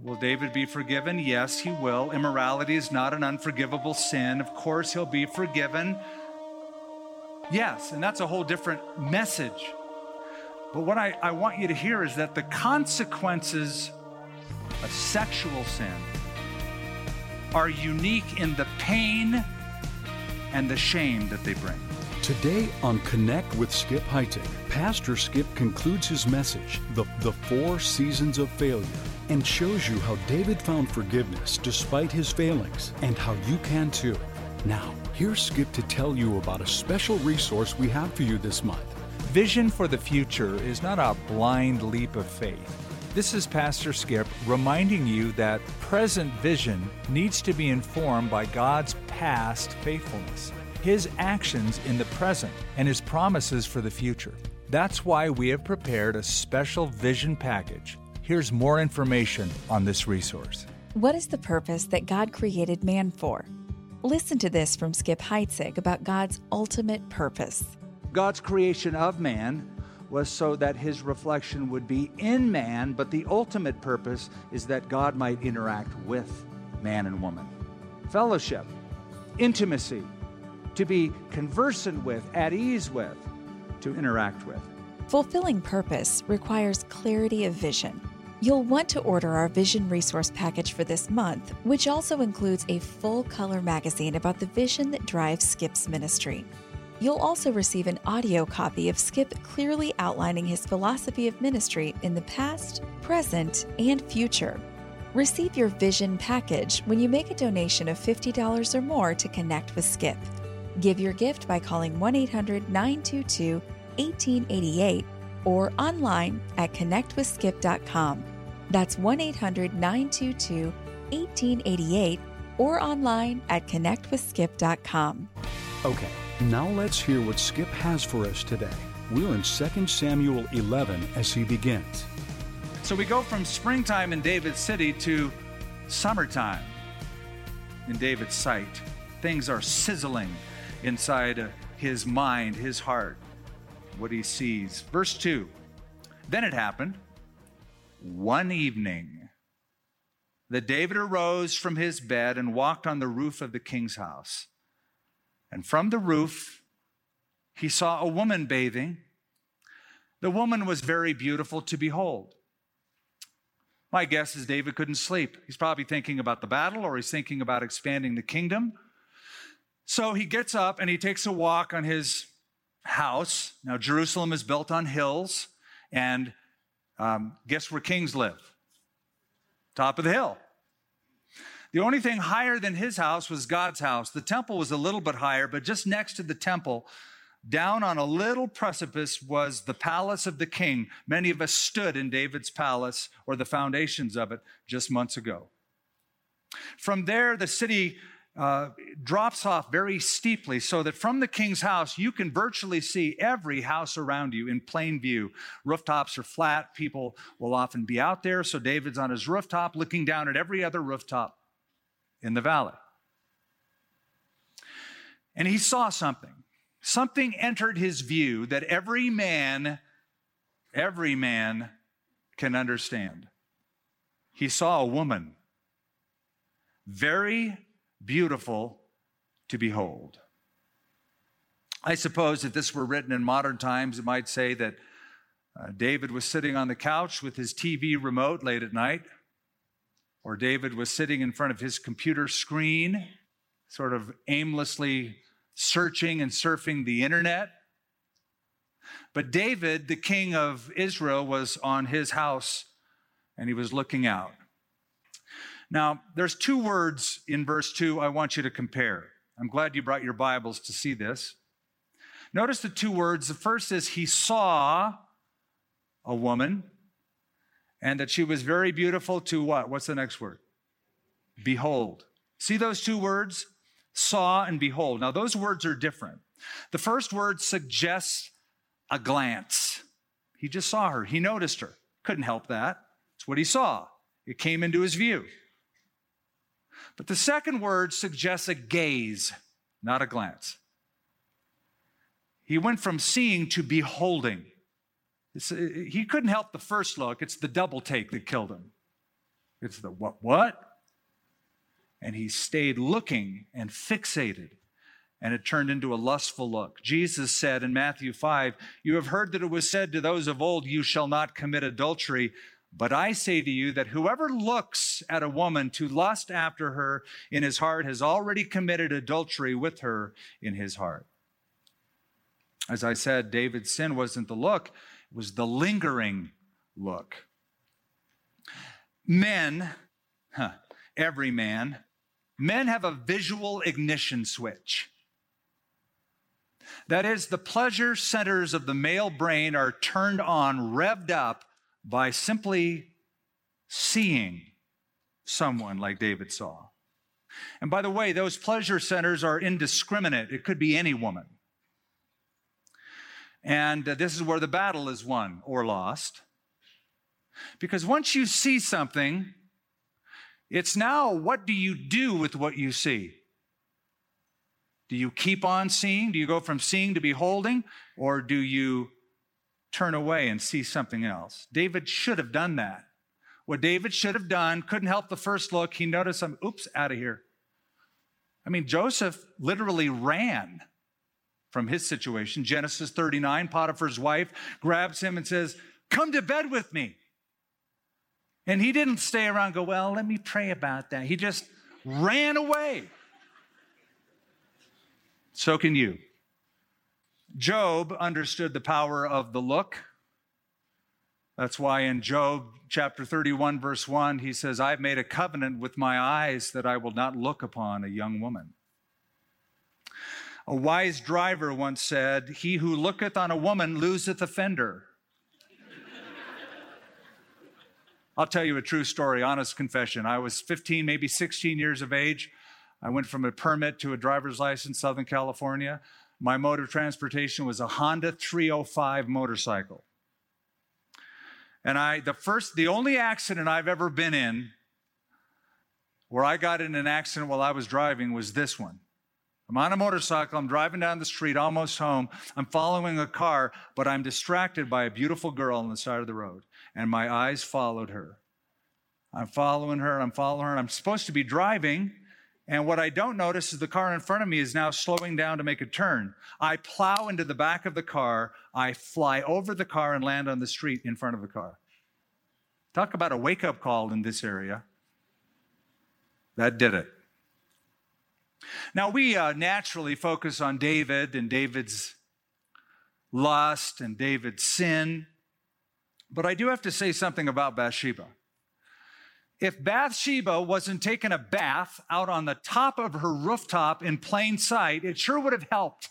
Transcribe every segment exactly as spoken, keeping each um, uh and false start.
Will David be forgiven? Yes, he will. Immorality is not an unforgivable sin. Of course, he'll be forgiven. Yes, and that's a whole different message. But what I, I want you to hear is that the consequences of sexual sin are unique in the pain and the shame that they bring. Today on Connect with Skip Heitzig, Pastor Skip concludes his message, the, the Four Seasons of Failure, and shows you how David found forgiveness despite his failings, and how you can too. Now, here's Skip to tell you about a special resource we have for you this month. Vision for the future is not a blind leap of faith. This is Pastor Skip reminding you that present vision needs to be informed by God's past faithfulness, His actions in the present, and His promises for the future. That's why we have prepared a special vision package. Here's more information on this resource. What is the purpose that God created man for? Listen to this from Skip Heitzig about God's ultimate purpose. God's creation of man was so that his reflection would be in man, but the ultimate purpose is that God might interact with man and woman. Fellowship, intimacy, to be conversant with, at ease with, to interact with. Fulfilling purpose requires clarity of vision. You'll want to order our Vision Resource Package for this month, which also includes a full-color magazine about the vision that drives Skip's ministry. You'll also receive an audio copy of Skip clearly outlining his philosophy of ministry in the past, present, and future. Receive your Vision Package when you make a donation of fifty dollars or more to Connect with Skip. Give your gift by calling one eight hundred nine two two one eight eight eight or online at connect with skip dot com. That's one eight hundred nine two two one eight eight eight or online at connect with skip dot com. Okay, now let's hear what Skip has for us today. We're in Second Samuel eleven as he begins. So we go from springtime in David's city to summertime in David's sight. Things are sizzling inside his mind, his heart, what he sees. Verse two, then it happened one evening that David arose from his bed and walked on the roof of the king's house. And from the roof, he saw a woman bathing. The woman was very beautiful to behold. My guess is David couldn't sleep. He's probably thinking about the battle, or he's thinking about expanding the kingdom. So he gets up and he takes a walk on his house. Now, Jerusalem is built on hills, and um, guess where kings live? Top of the hill. The only thing higher than his house was God's house. The temple was a little bit higher, but just next to the temple, down on a little precipice, was the palace of the king. Many of us stood in David's palace, or the foundations of it, just months ago. From there, the city Uh, drops off very steeply, so that from the king's house, you can virtually see every house around you in plain view. Rooftops are flat. People will often be out there. So David's on his rooftop looking down at every other rooftop in the valley. And he saw something. Something entered his view that every man, every man can understand. He saw a woman, very beautiful to behold. I suppose if this were written in modern times, it might say that uh, David was sitting on the couch with his T V remote late at night, or David was sitting in front of his computer screen, sort of aimlessly searching and surfing the internet. But David, the king of Israel, was on his house and he was looking out. Now, there's two words in verse two I want you to compare. I'm glad you brought your Bibles to see this. Notice the two words. The first is he saw a woman, and that she was very beautiful to what? What's the next word? Behold. See those two words? Saw and behold. Now, those words are different. The first word suggests a glance. He just saw her. He noticed her. Couldn't help that. It's what he saw. It came into his view. But the second word suggests a gaze, not a glance. He went from seeing to beholding. It's, he couldn't help the first look. It's the double take that killed him. It's the what, what? And he stayed looking and fixated, and it turned into a lustful look. Jesus said in Matthew five, "You have heard that it was said to those of old, 'You shall not commit adultery.' But I say to you that whoever looks at a woman to lust after her in his heart has already committed adultery with her in his heart." As I said, David's sin wasn't the look, it was the lingering look. Men, huh, every man, men have a visual ignition switch. That is, the pleasure centers of the male brain are turned on, revved up by simply seeing someone like David saw. And by the way, those pleasure centers are indiscriminate. It could be any woman. And uh, this is where the battle is won or lost. Because once you see something, it's now, what do you do with what you see? Do you keep on seeing? Do you go from seeing to beholding? Or do you turn away and see something else? David should have done that. What David should have done, couldn't help the first look. He noticed, I'm, oops, out of here. I mean, Joseph literally ran from his situation. Genesis thirty-nine, Potiphar's wife grabs him and says, "Come to bed with me." And he didn't stay around and go, "Well, let me pray about that." He just ran away. So can you. Job understood the power of the look. That's why in Job chapter thirty-one, verse one, he says, "I've made a covenant with my eyes that I will not look upon a young woman." A wise driver once said, "He who looketh on a woman loseth a fender." I'll tell you a true story, honest confession. I was fifteen, maybe sixteen years of age. I went from a permit to a driver's license, Southern California. My mode of transportation was a Honda three oh five motorcycle. And I, the first, the only accident I've ever been in where I got in an accident while I was driving was this one. I'm on a motorcycle, I'm driving down the street, almost home. I'm following a car, but I'm distracted by a beautiful girl on the side of the road. And my eyes followed her. I'm following her, I'm following her, and I'm supposed to be driving. And what I don't notice is the car in front of me is now slowing down to make a turn. I plow into the back of the car. I fly over the car and land on the street in front of the car. Talk about a wake-up call in this area. That did it. Now, we uh, naturally focus on David and David's lust and David's sin. But I do have to say something about Bathsheba. If Bathsheba wasn't taking a bath out on the top of her rooftop in plain sight, it sure would have helped.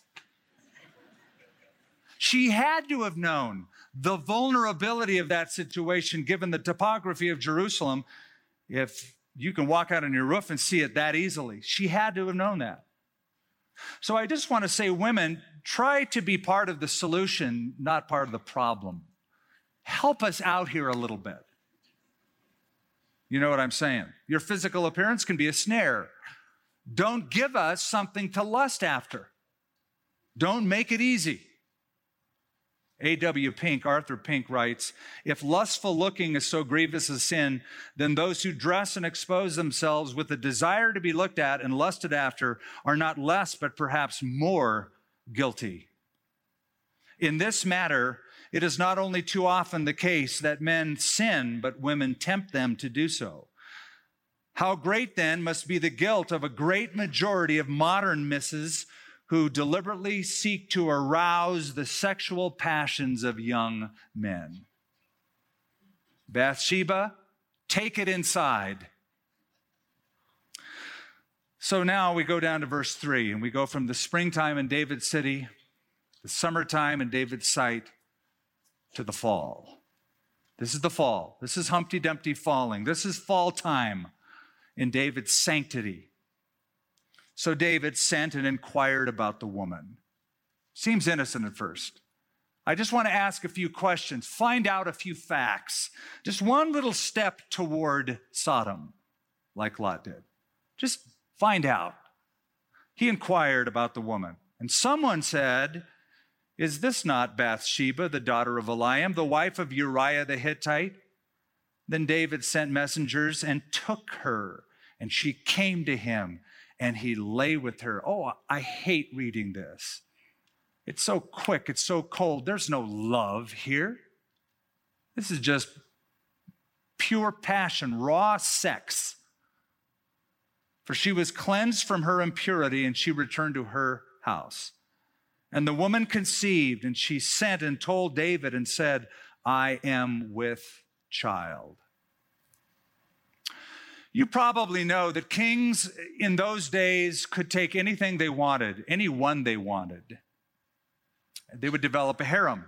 She had to have known the vulnerability of that situation, given the topography of Jerusalem, if you can walk out on your roof and see it that easily. She had to have known that. So I just want to say, women, try to be part of the solution, not part of the problem. Help us out here a little bit. You know what I'm saying? Your physical appearance can be a snare. Don't give us something to lust after. Don't make it easy. A W Pink, Arthur Pink writes, "If lustful looking is so grievous a sin, then those who dress and expose themselves with a desire to be looked at and lusted after are not less, but perhaps more guilty. In this matter, it is not only too often the case that men sin, but women tempt them to do so. How great then must be the guilt of a great majority of modern misses who deliberately seek to arouse the sexual passions of young men." Bathsheba, take it inside. So now we go down to verse three, and we go from the springtime in David's city, the summertime in David's sight, to the fall. This is the fall. This is Humpty Dumpty falling. This is fall time in David's sanctity. So David sent and inquired about the woman. Seems innocent at first. I just want to ask a few questions, find out a few facts. Just one little step toward Sodom, like Lot did. Just find out. He inquired about the woman. And someone said, "Is this not Bathsheba, the daughter of Eliam, the wife of Uriah the Hittite?" Then David sent messengers and took her, and she came to him, and he lay with her. Oh, I hate reading this. It's so quick. It's so cold. There's no love here. This is just pure passion, raw sex. For she was cleansed from her impurity, and she returned to her house. And the woman conceived, and she sent and told David and said, I am with child. You probably know that kings in those days could take anything they wanted, anyone they wanted. They would develop a harem.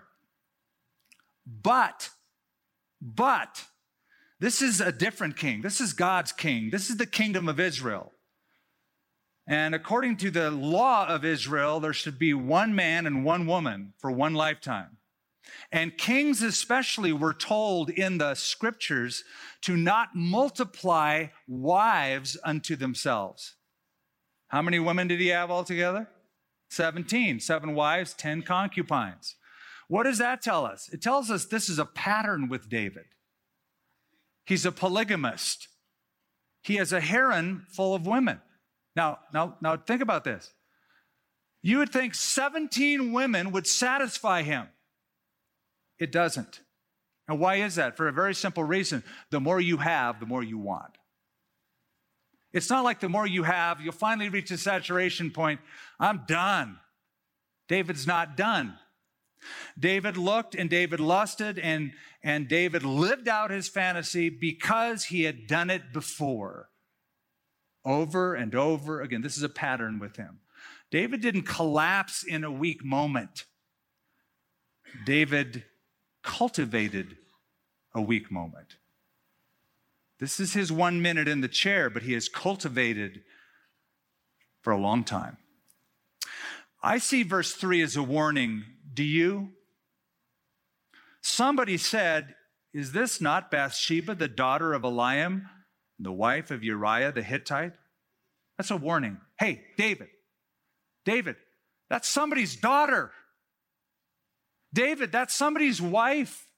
But, but, this is a different king. This is God's king. This is the kingdom of Israel. And according to the law of Israel, there should be one man and one woman for one lifetime. And kings especially were told in the scriptures to not multiply wives unto themselves. How many women did he have altogether? seventeen. Seven wives, ten concubines. What does that tell us? It tells us this is a pattern with David. He's a polygamist. He has a harem full of women. Now, now, now think about this. You would think seventeen women would satisfy him. It doesn't. And why is that? For a very simple reason. The more you have, the more you want. It's not like the more you have, you'll finally reach a saturation point. I'm done. David's not done. David looked and David lusted and, and David lived out his fantasy because he had done it before. Over and over again. This is a pattern with him. David didn't collapse in a weak moment. David cultivated a weak moment. This is his one minute in the chair, but he has cultivated for a long time. I see verse three as a warning. Do you? Somebody said, is this not Bathsheba, the daughter of Eliam, the wife of Uriah the Hittite? That's a warning. Hey, David, David, that's somebody's daughter. David, that's somebody's wife.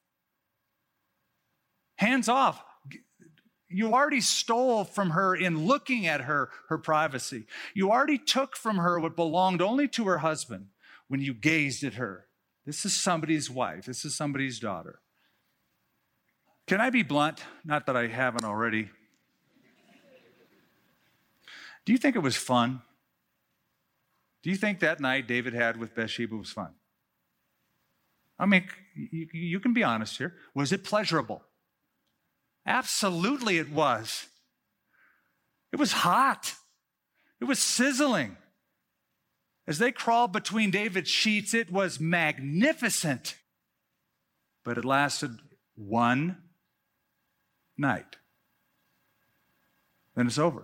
Hands off. You already stole from her in looking at her, her privacy. You already took from her what belonged only to her husband when you gazed at her. This is somebody's wife. This is somebody's daughter. Can I be blunt? Not that I haven't already. Do you think it was fun? Do you think that night David had with Bathsheba was fun? I mean, you, you can be honest here. Was it pleasurable? Absolutely it was. It was hot. It was sizzling. As they crawled between David's sheets, it was magnificent. But it lasted one night. Then it's over.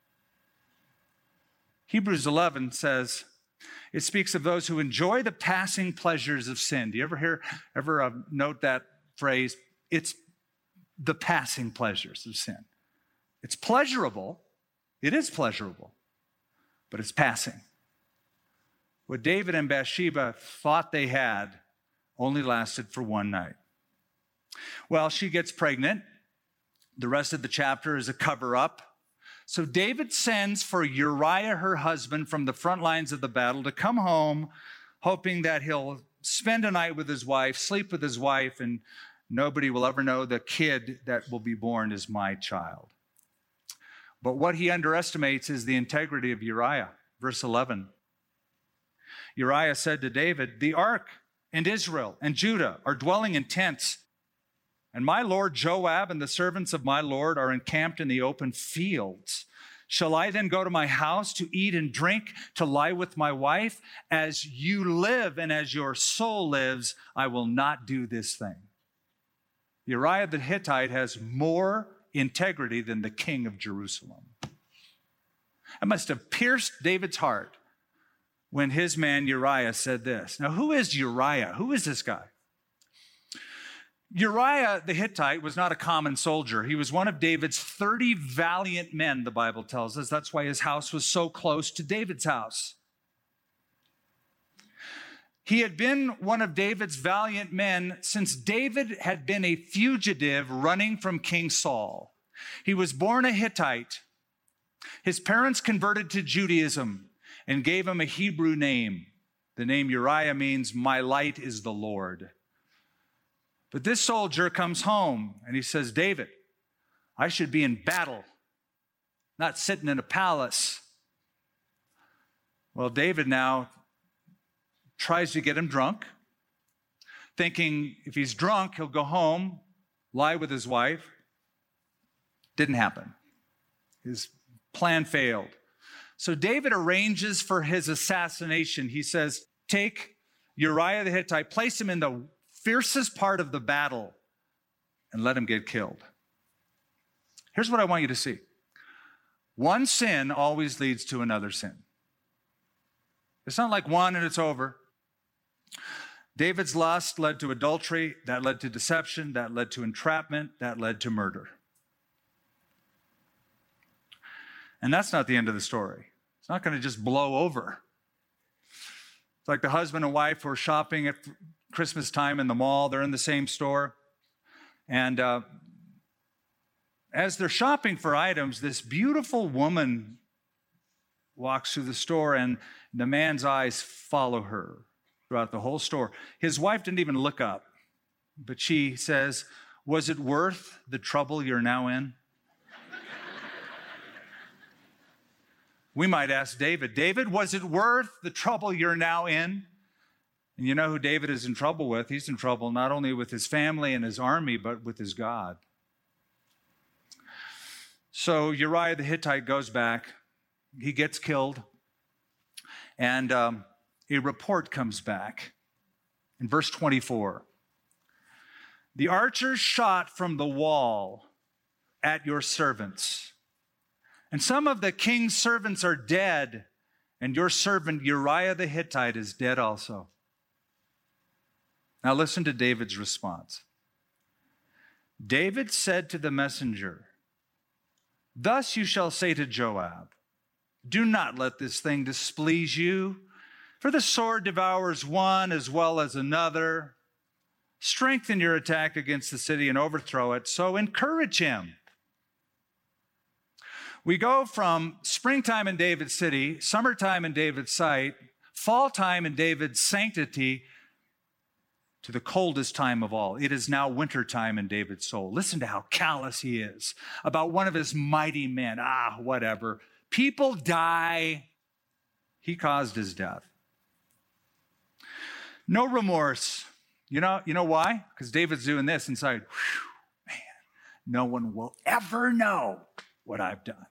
Hebrews eleven says, it speaks of those who enjoy the passing pleasures of sin. Do you ever hear, ever uh, note that phrase? It's the passing pleasures of sin. It's pleasurable. It is pleasurable, but it's passing. What David and Bathsheba thought they had only lasted for one night. Well, she gets pregnant. The rest of the chapter is a cover-up. So David sends for Uriah, her husband, from the front lines of the battle to come home, hoping that he'll spend a night with his wife, sleep with his wife, and nobody will ever know the kid that will be born is my child. But what he underestimates is the integrity of Uriah. Verse eleven. Uriah said to David, the ark and Israel and Judah are dwelling in tents, and my lord Joab and the servants of my lord are encamped in the open fields. Shall I then go to my house to eat and drink, to lie with my wife? As you live and as your soul lives, I will not do this thing. Uriah the Hittite has more integrity than the king of Jerusalem. It must have pierced David's heart when his man Uriah said this. Now, who is Uriah? Who is this guy? Uriah the Hittite was not a common soldier. He was one of David's thirty valiant men, the Bible tells us. That's why his house was so close to David's house. He had been one of David's valiant men since David had been a fugitive running from King Saul. He was born a Hittite. His parents converted to Judaism and gave him a Hebrew name. The name Uriah means, "My light is the Lord." But this soldier comes home and he says, "David, I should be in battle, not sitting in a palace." Well, David now tries to get him drunk, thinking if he's drunk, he'll go home, lie with his wife. Didn't happen. His plan failed. So David arranges for his assassination. He says, take Uriah the Hittite, place him in the fiercest part of the battle, and let him get killed. Here's what I want you to see. One sin always leads to another sin. It's not like one and it's over. David's lust led to adultery, that led to deception, that led to entrapment, that led to murder. And that's not the end of the story. It's not going to just blow over. It's like the husband and wife who are shopping at Christmas time in the mall. They're in the same store. And uh, as they're shopping for items, this beautiful woman walks through the store, and the man's eyes follow her throughout the whole store. His wife didn't even look up, but she says, "Was it worth the trouble you're now in?" We might ask David, David, was it worth the trouble you're now in? And you know who David is in trouble with? He's in trouble not only with his family and his army, but with his God. So Uriah the Hittite goes back. He gets killed. And um, a report comes back in verse twenty-four. The archers shot from the wall at your servants. And some of the king's servants are dead, and your servant Uriah the Hittite is dead also. Now listen to David's response. David said to the messenger, "Thus you shall say to Joab, do not let this thing displease you, for the sword devours one as well as another. Strengthen your attack against the city and overthrow it, so encourage him." We go from springtime in David's city, summertime in David's sight, fall time in David's sanctity, to the coldest time of all. It is now wintertime in David's soul. Listen to how callous he is about one of his mighty men. Ah, whatever. People die. He caused his death. No remorse. You know, you know why? Because David's doing this inside. Whew, man, no one will ever know what I've done.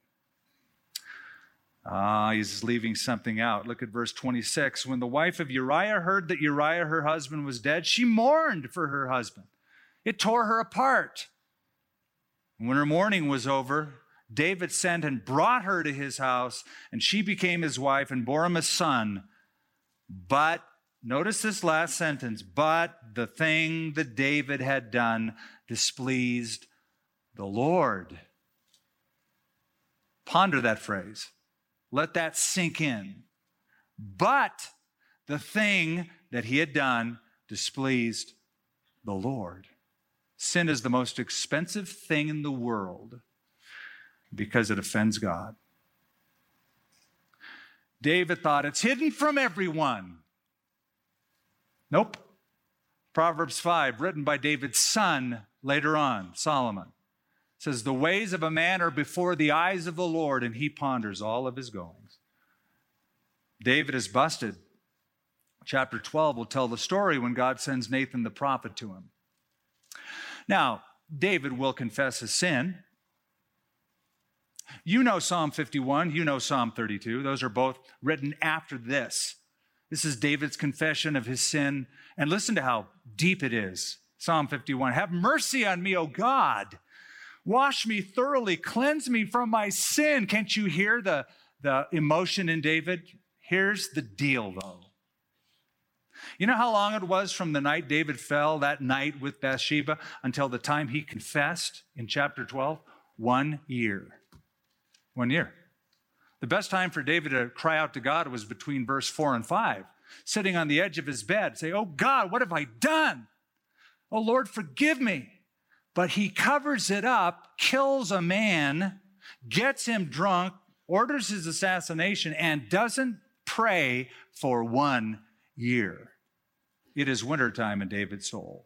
Ah, he's leaving something out. Look at verse twenty-six. When the wife of Uriah heard that Uriah, her husband, was dead, she mourned for her husband. It tore her apart. And when her mourning was over, David sent and brought her to his house, and she became his wife and bore him a son. But, notice this last sentence, but the thing that David had done displeased the Lord. Ponder that phrase. Let that sink in. But the thing that he had done displeased the Lord. Sin is the most expensive thing in the world because it offends God. David thought it's hidden from everyone. Nope. Proverbs five, written by David's son later on, Solomon, says, the ways of a man are before the eyes of the Lord, and he ponders all of his goings. David is busted. Chapter twelve will tell the story when God sends Nathan the prophet to him. Now, David will confess his sin. You know Psalm fifty-one, you know Psalm thirty-two. Those are both written after this. This is David's confession of his sin. And listen to how deep it is. Psalm fifty-one, have mercy on me, O God. Wash me thoroughly, cleanse me from my sin. Can't you hear the, the emotion in David? Here's the deal, though. You know how long it was from the night David fell, that night with Bathsheba, until the time he confessed in chapter twelve? One year. One year. The best time for David to cry out to God was between verse four and five. sitting on the edge of his bed, say, "Oh God, what have I done? Oh Lord, forgive me." But he covers it up, kills a man, gets him drunk, orders his assassination, and doesn't pray for one year. It is wintertime in David's soul.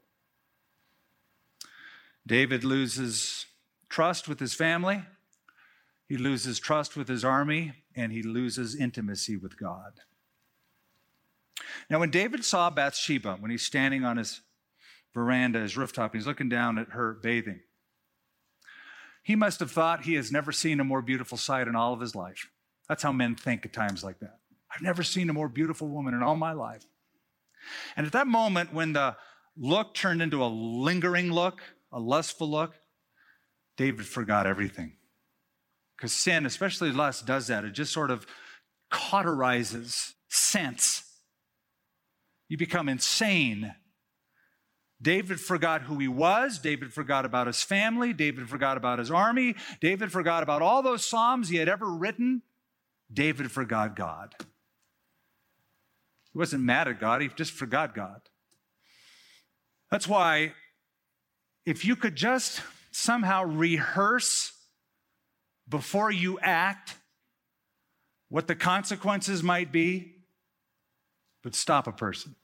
David loses trust with his family, he loses trust with his army, and he loses intimacy with God. Now, when David saw Bathsheba, when he's standing on his veranda, his rooftop, and he's looking down at her bathing, he must have thought he has never seen a more beautiful sight in all of his life. That's how men think at times like that. I've never seen a more beautiful woman in all my life. And at that moment, when the look turned into a lingering look, a lustful look, David forgot everything. Because sin, especially lust, does that. It just sort of cauterizes sense. You become insane. David forgot who he was. David forgot about his family. David forgot about his army. David forgot about all those Psalms he had ever written. David forgot God. He wasn't mad at God. He just forgot God. That's why if you could just somehow rehearse before you act what the consequences might be, but stop a person.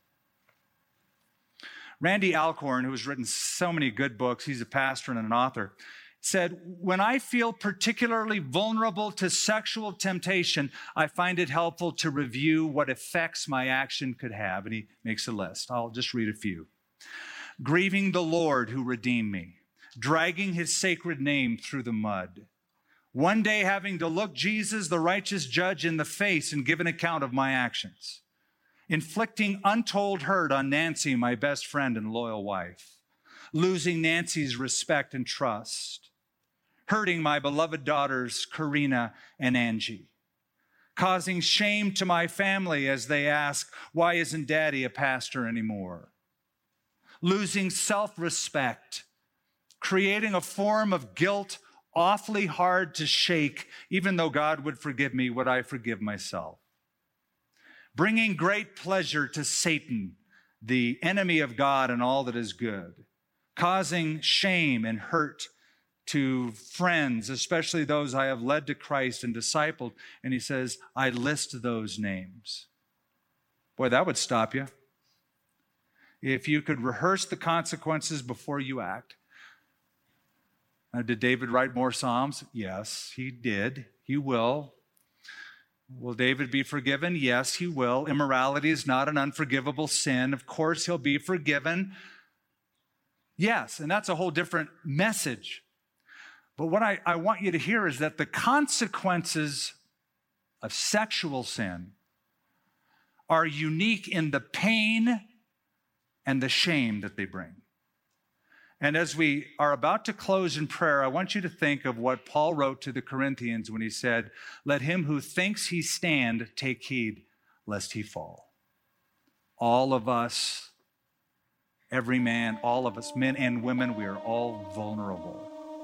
Randy Alcorn, who has written so many good books, he's a pastor and an author, said, "When I feel particularly vulnerable to sexual temptation, I find it helpful to review what effects my action could have." And he makes a list. I'll just read a few. Grieving the Lord who redeemed me, dragging his sacred name through the mud, one day having to look Jesus, the righteous judge, in the face and give an account of my actions, inflicting untold hurt on Nancy, my best friend and loyal wife, losing Nancy's respect and trust, hurting my beloved daughters, Karina and Angie, causing shame to my family as they ask, "Why isn't Daddy a pastor anymore?" Losing self-respect, creating a form of guilt awfully hard to shake, even though God would forgive me, would I forgive myself? Bringing great pleasure to Satan, the enemy of God and all that is good, causing shame and hurt to friends, especially those I have led to Christ and discipled. And he says, I list those names. Boy, that would stop you. If you could rehearse the consequences before you act. Now, did David write more Psalms? Yes, he did. He will. Will David be forgiven? Yes, he will. Immorality is not an unforgivable sin. Of course, he'll be forgiven. Yes, and that's a whole different message. But what I, I want you to hear is that the consequences of sexual sin are unique in the pain and the shame that they bring. And as we are about to close in prayer, I want you to think of what Paul wrote to the Corinthians when he said, "Let him who thinks he stand take heed lest he fall." All of us, every man, all of us, men and women, we are all vulnerable.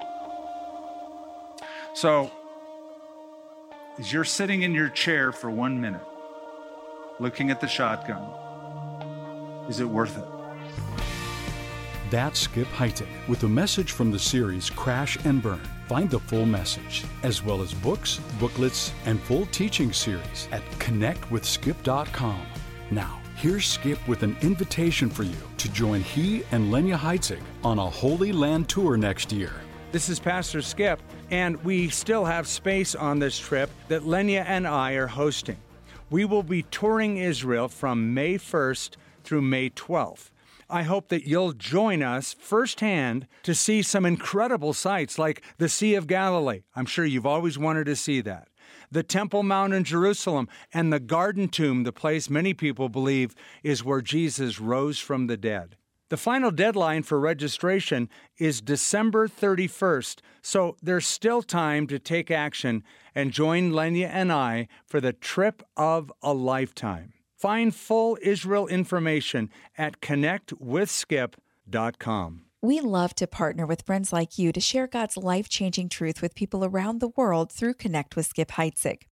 So, as you're sitting in your chair for one minute, looking at the shotgun, is it worth it? That's Skip Heitzig with a message from the series Crash and Burn. Find the full message, as well as books, booklets, and full teaching series at connect with skip dot com. Now, here's Skip with an invitation for you to join he and Lenya Heitzig on a Holy Land tour next year. This is Pastor Skip, and we still have space on this trip that Lenya and I are hosting. We will be touring Israel from May first through May twelfth. I hope that you'll join us firsthand to see some incredible sights like the Sea of Galilee. I'm sure you've always wanted to see that. The Temple Mount in Jerusalem and the Garden Tomb, the place many people believe is where Jesus rose from the dead. The final deadline for registration is December thirty-first, so there's still time to take action and join Lenya and I for the trip of a lifetime. Find full Israel information at connect with skip dot com. We love to partner with friends like you to share God's life-changing truth with people around the world through Connect with Skip Heitzig.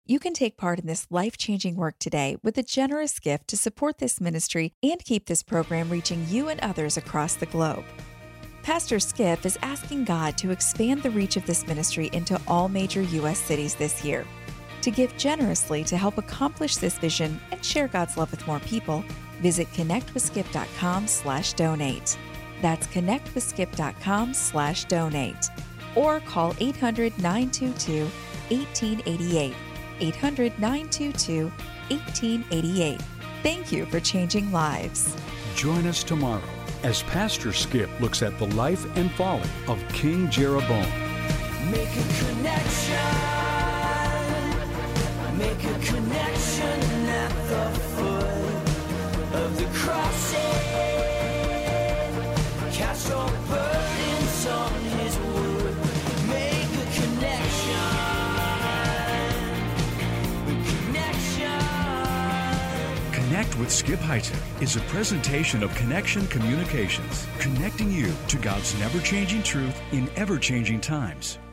You can take part in this life-changing work today with a generous gift to support this ministry and keep this program reaching you and others across the globe. Pastor Skip is asking God to expand the reach of this ministry into all major U S cities this year. To give generously to help accomplish this vision and share God's love with more people, visit connectwithskip.com slash donate. That's connectwithskip.com slash donate. Or call eight hundred, nine two two, one eight eight eight. eight hundred, nine two two, one eight eight eight. Thank you for changing lives. Join us tomorrow as Pastor Skip looks at the life and folly of King Jeroboam. Make a connection. Make a connection at the foot of the cross. Cast your burdens on his wood. Make a connection. Connection. Connect with Skip Heitzig is a presentation of Connection Communications, connecting you to God's never-changing truth in ever-changing times.